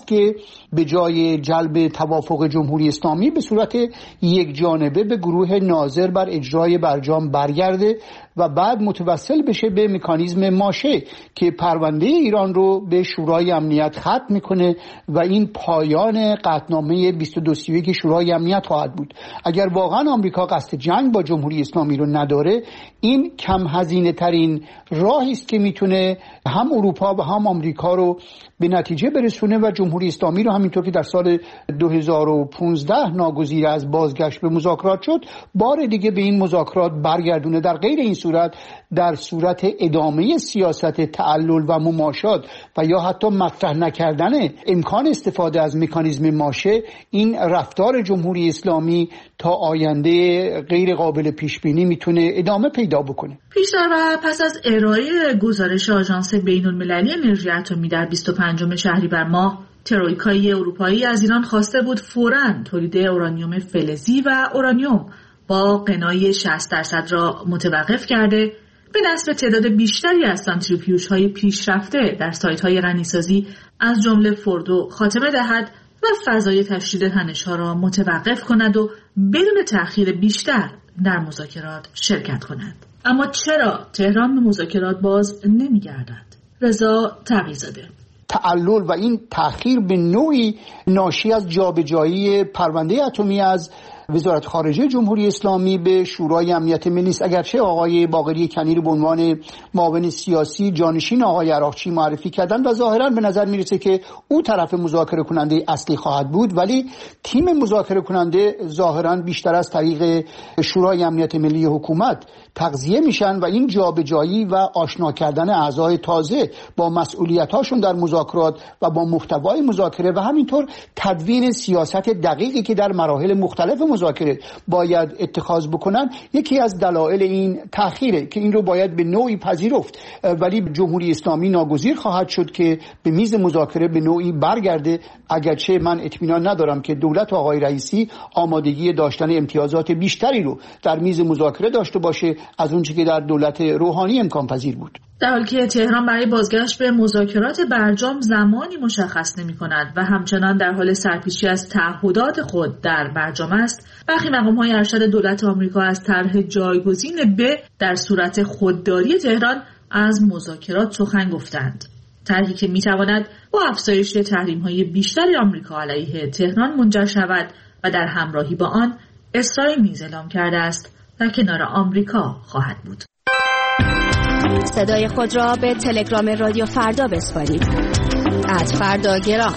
خواست که به جای جلب توافق جمهوری اسلامی به صورت یک جانبه به گروه ناظر بر اجرای برجام برگرده و بعد متوسل بشه به مکانیزم ماشه که پرونده ایران رو به شورای امنیت ختم میکنه و این پایان قطعنامه 2231 شورای امنیت خواهد بود. اگر واقعا آمریکا قصد جنگ با جمهوری اسلامی رو نداره، این کم هزینه ترین راهی است که میتونه هم اروپا و هم آمریکا رو به نتیجه برسونه و جمهوری اسلامی رو همینطور که در سال 2015 ناگزیر از بازگشت به مذاکرات شد، بار دیگه به این مذاکرات برگردونه. در غیر این صورت، در صورت ادامه سیاست تعلل و مماشات و یا حتی مطرح نکردن امکان استفاده از مکانیزم ماشه، این رفتار جمهوری اسلامی تا آینده غیر قابل پیش بینی میتونه ادامه پیدا بکنه. پیشتر و پس از ارائه گزارش آژانس بین‌المللی انرژی اتمی در 25 شهریور ماه، ترویکای اروپایی از ایران خواسته بود فوراً تولید اورانیوم فلزی و اورانیوم با غنای 60% را متوقف کرده، به نصب تعداد بیشتری از سانتریفیوژهای پیشرفته در سایت‌های غنیسازی از جمله فوردو خاتمه دهد و فضای تشدید تنش‌ها را متوقف کند و بدون تأخیر بیشتر در مذاکرات شرکت کند. اما چرا تهران به مذاکرات باز نمی‌گردد؟ رضا تقی‌زاده. تعلل و این تأخیر به نوعی ناشی از جابجایی پرونده اتمی از وزارت خارجه جمهوری اسلامی به شورای امنیت ملی است. اگرچه آقای باقری کنی رو به عنوان معاون سیاسی جانشین آقای عراقچی معرفی کردن و ظاهرا به نظر میرسه که او طرف مذاکره کننده اصلی خواهد بود، ولی تیم مذاکره کننده ظاهرا بیشتر از طریق شورای امنیت ملی حکومت تغذیه میشن و این جابجایی و آشنا کردن اعضای تازه با مسئولیت‌هاشون در مذاکرات و با محتوای مذاکره و همینطور تدوین سیاست دقیقی که در مراحل مختلف مذاکره باید اتخاذ بکنن، یکی از دلایل این تأخیره که این رو باید به نوعی پذیرفت. ولی جمهوری اسلامی ناگزیر خواهد شد که به میز مذاکره به نوعی برگرده، اگرچه من اطمینان ندارم که دولت آقای رئیسی آمادگی داشتن امتیازات بیشتری رو در میز مذاکره داشته باشه از اونچه که در دولت روحانی امکان پذیر بود. در حالی که تهران برای بازگشت به مذاکرات برجام زمانی مشخص نمی‌کند و همچنان در حال سرپیچی از تعهدات خود در برجام است، برخی مقام‌های ارشد دولت آمریکا از طرح جایگزین به در صورت خودداری تهران از مذاکرات سخن گفتند. طرحی که می‌تواند با افزایش تحریم‌های بیشتری آمریکا علیه تهران منجر شود و در همراهی با آن اسرائیل نیز اعلام کرده است در کنار آمریکا خواهد بود. صدای خود را به تلگرام رادیو فردا بسپارید. @فرداگرام.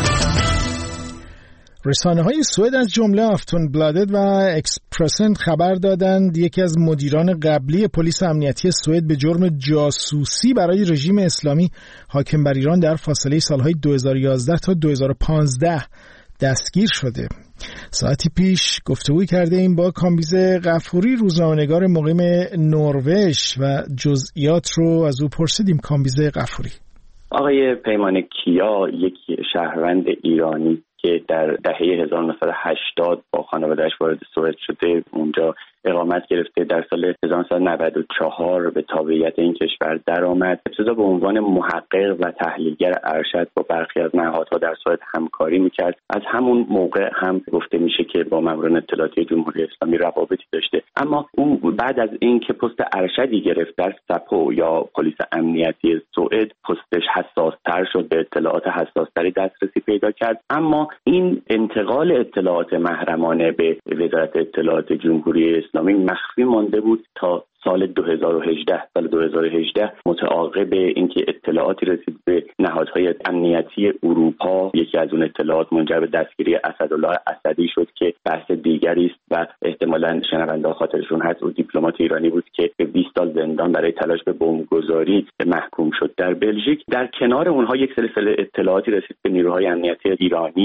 رسانه‌های سوئد از جمله آفتونبلادت و اکسپرسن خبر دادند یکی از مدیران قبلی پلیس امنیتی سوئد به جرم جاسوسی برای رژیم اسلامی حاکم بر ایران در فاصله سالهای 2011 تا 2015 دستگیر شده. ساعتی پیش گفتگوی کرده ایم با کامبیز غفوری، روزنامه‌نگار مقیم نروژ، و جزئیات رو از او پرسیدیم. کامبیز غفوری: آقای پیمان کیا یک شهروند ایرانی که در دهه 1980 با خانواده‌اش وارد سوئد شده، اونجا اقامت گرفته، در سال 1994 به تابعیت این کشور درآمد. ابتدا به عنوان محقق و تحلیلگر ارشد با برخی از نهادها در سوئد همکاری میکرد. از همون موقع هم گفته میشه که با ماموران اطلاعاتی جمهوری اسلامی روابطی داشته. اما او بعد از اینکه پست ارشدی گرفت در سپو یا پلیس امنیتی سوئد، پستش حساس‌تر شد، به اطلاعات حساس‌تری دسترسی پیدا کرد. اما این انتقال اطلاعات محرمانه به وزارت اطلاعات جمهوری اسلامی مخفی مانده بود تا سال 2018 متعاقب اینکه اطلاعاتی رسید به نهادهای امنیتی اروپا، یکی از اون اطلاعات منجر به دستگیری اسدالله اسدی شد که بحث دیگری است و احتمالاً شنونده خاطرشون هست، او دیپلمات ایرانی بود که به 20 سال زندان برای تلاش به بمبگذاری محکوم شد در بلژیک. در کنار اونها یک سلسله اطلاعاتی رسید به نیروهای امنیتی ایرانی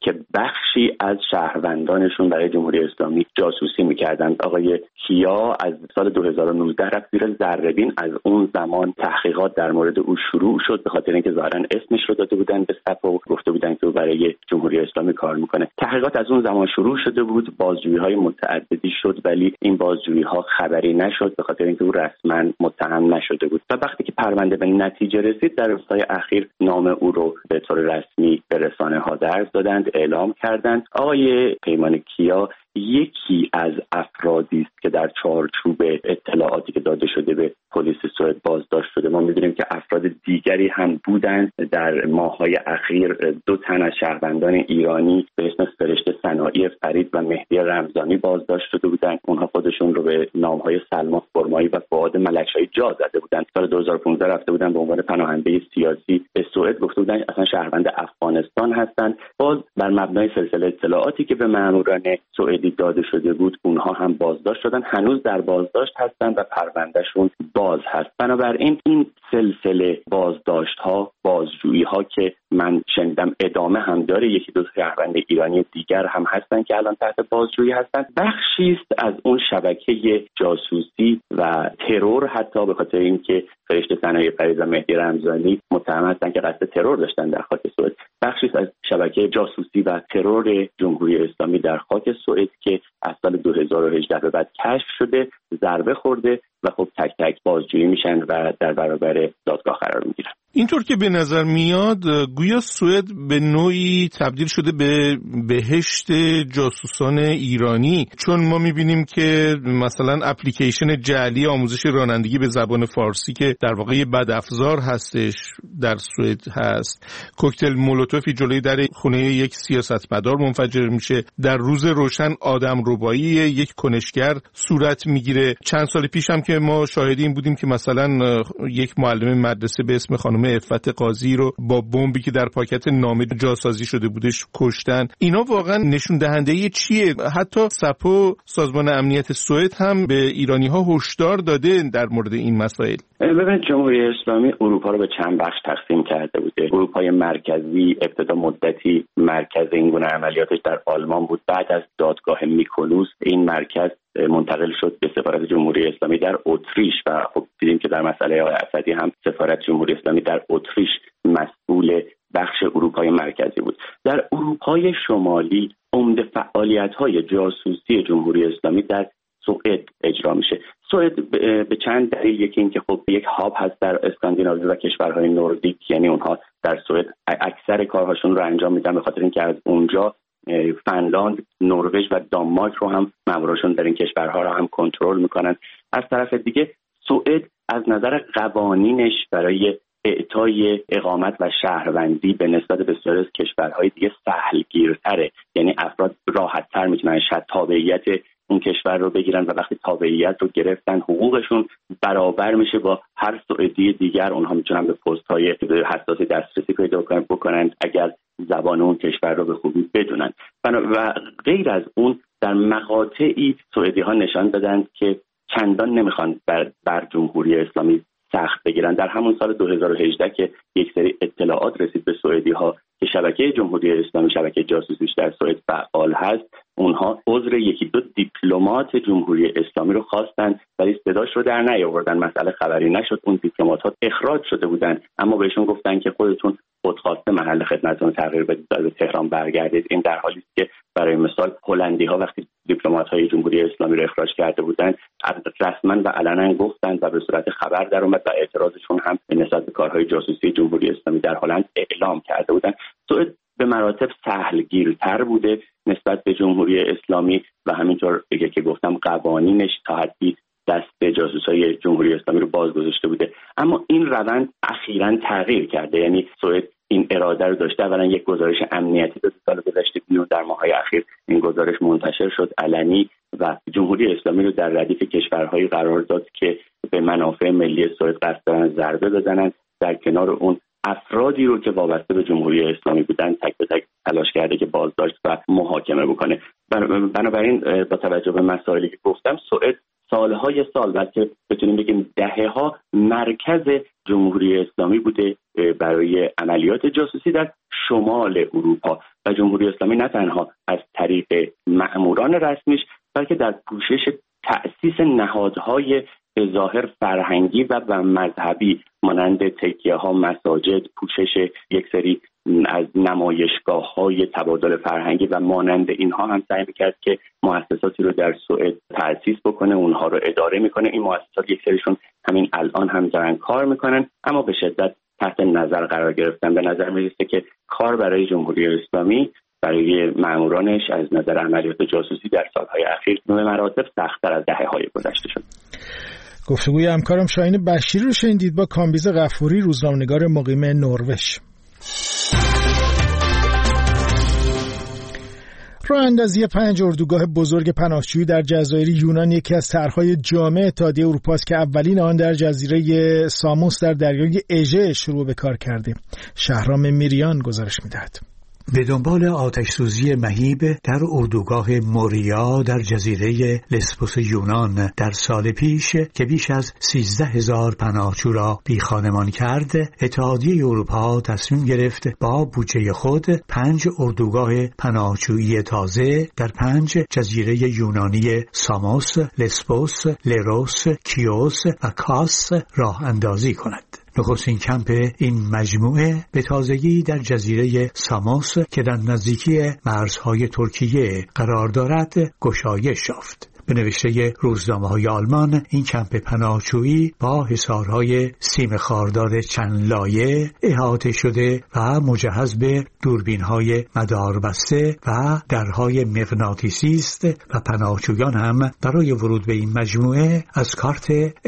که بخشی از شهروندانشون برای جمهوری اسلامی جاسوسی میکردند. آقای کیا از سال 2019 رفت زیر ذره‌بین. از اون زمان تحقیقات در مورد او شروع شد، به خاطر اینکه ظاهرا اسمش رو داده بودن به صف و گفته بودن که او برای جمهوری اسلامی کار میکنه. تحقیقات از اون زمان شروع شده بود، بازجویی‌های متعددی شد، ولی این بازجویی‌ها خبری نشد به خاطر اینکه او رسما متهم نشده بود. و وقتی که پرونده به نتیجه رسید، در روزهای اخیر نام او رو به طور رسمی به رسانه‌ها درز دادند، اعلام کردند. آقای پیمان کیا یکی از افرادی است که در چارچوب اطلاعاتی که داده شده به پلیس سوئد بازداشت شده. ما می‌دونیم که افراد دیگری هم بودند. در ماه‌های اخیر 2 تن از شهروندان ایرانی به اسم فرشته صناعی فرید و مهدی رمضانی بازداشت شده بودند. اونها خودشون رو به نام‌های سلما فرمایی و فؤاد ملکشاهی جا زده بودند. سال 2015 رفته بودند به عنوان پناهنده سیاسی به سوئد، گفته بودند اصلا شهروند افغانستان هستند. باز بر مبنای سلسله اطلاعاتی که به ماموران سوئدی داده شده بود، اونها هم بازداشت شدن، هنوز در بازداشت هستند و پروندهشون باز هست. بنابراین این سلسله بازداشت‌ها، بازجویی‌ها که من شنیدم ادامه هم داره، 1-2 شهروند ایرانی دیگر هم هستن که الان تحت بازجویی هستند. بخشی است از اون شبکه جاسوسی و ترور، حتی به خاطر اینکه فرشته صناعی فرید و مهدی رمضانی متهم هستند که قصد ترور داشتن در خاک سوئد. بخشی است از شبکه جاسوسی و ترور جمهوری اسلامی در خاک سوئد که از سال 2018 به بعد کشف شده، ضربه خورده و خب تک تک بازجویی میشن و در برابر دادگاه قرار میگیرن. اینطور که به نظر میاد گویا سوئد به نوعی تبدیل شده به بهشت جاسوسان ایرانی، چون ما میبینیم که مثلا اپلیکیشن جعلی آموزش رانندگی به زبان فارسی که در واقع بدافزار هستش در سوئد هست، کوکتل مولوتوفی جلوی در خونه یک سیاستمدار منفجر میشه، در روز روشن آدمربایی یک کنشگر صورت میگیره. چند سال پیش هم که ما شاهدیم بودیم که مثلا یک معلم مدرسه به اسم خانم عفت قاضی رو با بمبی که در پاکت نامه جاسازی شده بودش کشتن. اینا واقعا نشون دهنده چیه؟ حتی سپو سازمان امنیت سوئد هم به ایرانی‌ها هشدار داده در مورد این مسائل. ببینید جمهوری اسلامی اروپا رو به چند بخش تقسیم کرده بوده. اروپای مرکزی ابتدا مدتی مرکز این گونه عملیاتش در آلمان بود. بعد از دادگاه میکونوس این مرکز منتقل شد به سفارت جمهوری اسلامی در اتریش و خب دیدیم که در مسئله آقای اسدی هم سفارت جمهوری اسلامی در اتریش مسئول بخش اروپای مرکزی بود. در اروپای شمالی عمده فعالیت‌های جاسوسی جمهوری اسلامی در سوئد اجرا میشه. سوئد به چند دلیل، یکی این که خب یک هاب هست در اسکاندیناوی و کشورهای نوردیک، یعنی اونها در سوئد اکثر کارهاشون رو انجام میدن به خاطر اینکه از اونجا فنلاند، نروژ و دانمارک رو هم ماموراشون در این کشورها رو هم کنترل میکنن. از طرف دیگه سوئد از نظر قوانینش برای اعطای اقامت و شهروندی به نسبت بسیاری از کشورهای دیگه سهلگیرتره، یعنی افراد راحت‌تر میتونن تابعیت اون کشور رو بگیرن و وقتی تابعیت رو گرفتن حقوقشون برابر میشه با هر سوئدی دیگر. اونها میتونن به پست‌های حساسی دسترسی پیدا بکنن اگر زبان اون کشور رو به خوبی بدونن. و غیر از اون در مقاطعی سوئدی‌ها نشان دادند که چندان نمیخوان بر جمهوری اسلامی سخت بگیرن. در همون سال 2018 که یک سری اطلاعات رسید به سوئدی‌ها که شبکه جمهوری اسلامی، شبکه جاسوسیش در سوئد فعال هست، اونها عذر 1-2 دیپلمات جمهوری اسلامی رو خواستن ولی صداش رو در نیاوردن. مسئله خبری نشد. اون دیپلمات‌ها اخراج شده بودن، اما بهشون گفتن که خودتون خودخواسته محل خدمتتون تغییر بدید و به تهران برگردید. این در حالی است که برای مثال هلندی‌ها وقتی دیپلمات‌های جمهوری اسلامی رو اخراج کرده بودند رسما و علنا گفتند و به صورت خبر در اومد و اعتراضشون هم به نسبت به کارهای جاسوسی جمهوری اسلامی در هلند اعلام کرده بودند. سوئد به مراتب سهلگیرتر بوده نسبت به جمهوری اسلامی و همینطور دیگه که گفتم قوانینش تا حدی دست جاسوسای جمهوری اسلامی رو باز گذاشته بوده. اما این روند اخیراً تغییر کرده، یعنی سوئد این اراده رو داشته. اولا یک گزارش امنیتی دو سال گذشته بیرون، در ماه‌های اخیر این گزارش منتشر شد علنی و جمهوری اسلامی رو در ردیف کشورهایی قرار داد که به منافع ملی سوئد قصد دارن ضربه بزنن. در کنار اون افرادی رو که وابسته به جمهوری اسلامی بودن تک به تک تلاش کرده که بازداشت و محاکمه بکنه. بنابراین با توجه به مسائلی که گفتم سوئد سالهای سال، بلکه بتونیم بگیم دهه‌ها مرکز جمهوری اسلامی بوده شده برای عملیات جاسوسی در شمال اروپا و جمهوری اسلامی نه تنها از طریق مأموران رسمیش بلکه در پوشش تأسیس نهادهای به ظاهر فرهنگی و مذهبی مانند تکیه‌ها، مساجد، پوشش یک سری از نمایشگاه‌های تبادل فرهنگی و مانند اینها هم سعی می‌کرد که مؤسساتی رو در سوئد تأسیس بکنه، اونها رو اداره می‌کنه. این مؤسسات یک سریشون همین الان هم دارن کار می‌کنن اما به شدت تحت نظر قرار گرفتن. به نظر می‌رسه که کار برای جمهوری اسلامی برای مأمورانش از نظر عملیات جاسوسی در سال‌های اخیر به مراتب سخت‌تر از دهه‌های گذشته شد. گفتگوی همکارم شاهین بشیری رو شنیدید با کامبیز غفوری، روزنامه‌نگار مقیم نروژ. راه اندازی 5 اردوگاه بزرگ پناهجویی در جزایر یونان یکی از طرح‌های جامع اتحادیه اروپا است که اولین آن در جزیره ساموس در دریای اژه شروع به کار کرده. شهرام میریان گزارش می‌دهد. به دنبال آتش‌سوزی مهیب در اردوگاه موریا در جزیره لسبوس یونان در سال پیش که بیش از 13,000 پناهجو را بیخانمان کرد، اتحادیه اروپا تصمیم گرفت با بودجه خود 5 اردوگاه پناهجویی تازه در 5 جزیره یونانی ساموس، لسبوس، لروس، کیوس و کاس راه اندازی کند. نخستین کمپ این مجموعه به تازگی در جزیره ساموس که در نزدیکی مرزهای ترکیه قرار دارد گشایش یافت. به نوشته روزنامه‌های آلمان، این کمپ پناهجویی با حصارهای سیم خاردار چند لایه احاطه شده و مجهز به دوربین‌های مداربسته و درهای مغناطیسی است و پناهجویان هم برای ورود به این مجموعه از کارت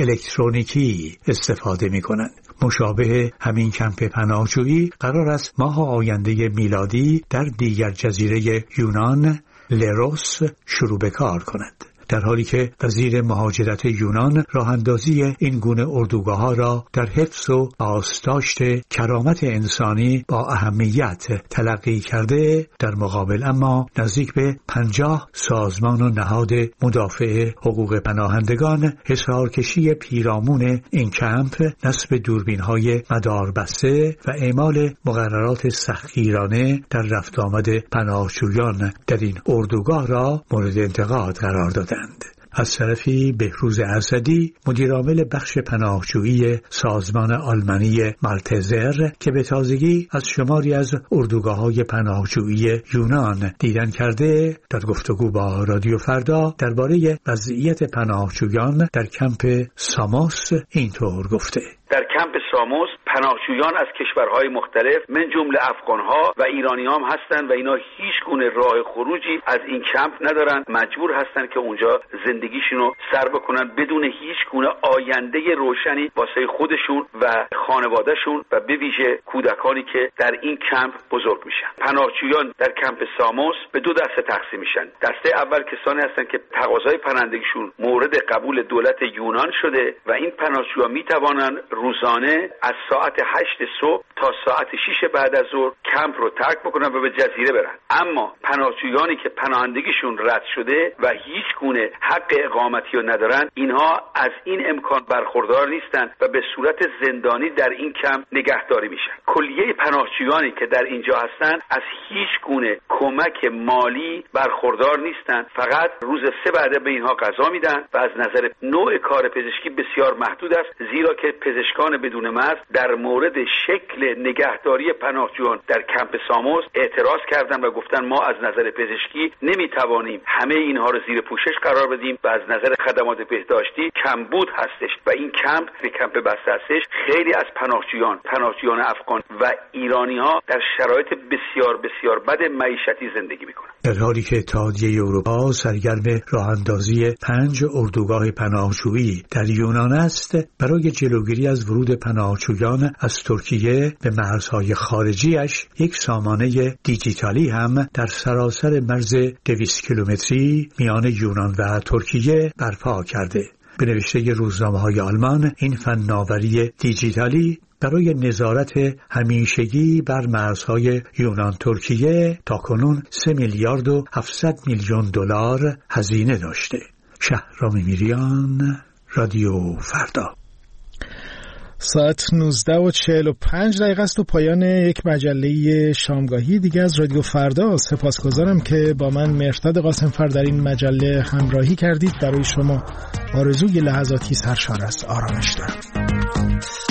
الکترونیکی استفاده می‌کنند. مشابه همین کمپ پناهجویی قرار است ماه آینده میلادی در دیگر جزیره یونان لروس شروع به کار کند. در حالی که وزیر مهاجرت یونان راه اندازی این گونه اردوگاه‌ها را در حفظ و پاسداشت کرامت انسانی با اهمیت تلقی کرده، در مقابل اما نزدیک به 50 سازمان و نهاد مدافع حقوق پناهندگان حصارکشی پیرامون این کمپ، نصب دوربین‌های مداربسته و اعمال مقررات سختگیرانه در رفت آمد پناهجویان در این اردوگاه را مورد انتقاد قرار دادند. از طرفی بهروز اسدی، مدیرعامل بخش پناهجویی سازمان آلمانی مالتزر که به تازگی از شماری از اردوگاه‌های پناهجویی یونان دیدن کرده، در گفتگو با رادیو فردا درباره وضعیت پناهجویان در کمپ ساموس اینطور گفته: در کمپ ساموس پناهجویان از کشورهای مختلف من جمله افغانها و ایرانی‌ها هم هستند و اینا هیچ گونه راه خروجی از این کمپ ندارن، مجبور هستن که اونجا زندگیشونو سر بکنن بدون هیچ گونه آینده روشنی واسه خودشون و خانوادهشون و به ویژه کودکانی که در این کمپ بزرگ میشن. پناهجویان در کمپ ساموس به 2 دسته تقسیم میشن. دسته اول کسانی هستن که تقاضای پناهندگیشون مورد قبول دولت یونان شده و این پناهجویان میتوانن روزانه از ساعت 8 صبح تا ساعت 6 بعد از ظهر کمپ رو ترک بکنن و به جزیره برن. اما پناهجویانی که پناهندگیشون رد شده و هیچ گونه حق اقامتی رو ندارن، اینها از این امکان برخوردار نیستن و به صورت زندانی در این کمپ نگهداری میشن. کلیه پناهجویانی که در اینجا هستن از هیچ گونه کمک مالی برخوردار نیستن، فقط روز 3 بعد به اینها غذا میدن و از نظر نوع کار پزشکی بسیار محدود است، زیرا که پزشکان بدون مرز در مورد شکل نگهداری پناهجویان در کمپ ساموس اعتراض کردن و گفتن ما از نظر پزشکی نمیتوانیم همه اینها رو زیر پوشش قرار بدیم و از نظر خدمات بهداشتی کمبود هستش و این کمپ بسته هستش. خیلی از پناهجویان افغان و ایرانی ها در شرایط بسیار بسیار بد معیشتی زندگی میکنن. در حالی که اتحادیه اروپا سرگرم راه اندازی 5 اردوگاه پناهجویی در یونان است، برای جلوگیری از ورود پناهجویان از ترکیه به مرزهای خارجیش یک سامانه دیجیتالی هم در سراسر مرز 200 کیلومتری میان یونان و ترکیه برپا کرده. به نوشته روزنامه‌های آلمان، این فناوری دیجیتالی برای نظارت همیشگی بر مرزهای یونان ترکیه تاکنون 3 میلیارد و 700 میلیون دلار هزینه داشته. شهرام میریان، رادیو فردا. ساعت 19:45 است و پایان یک مجله شامگاهی دیگه از رادیو فردا. سپاسگزارم که با من مهرداد قاسم‌فر در این مجله همراهی کردید. برای شما آرزوی لحظاتی سرشار از آرامش دارم.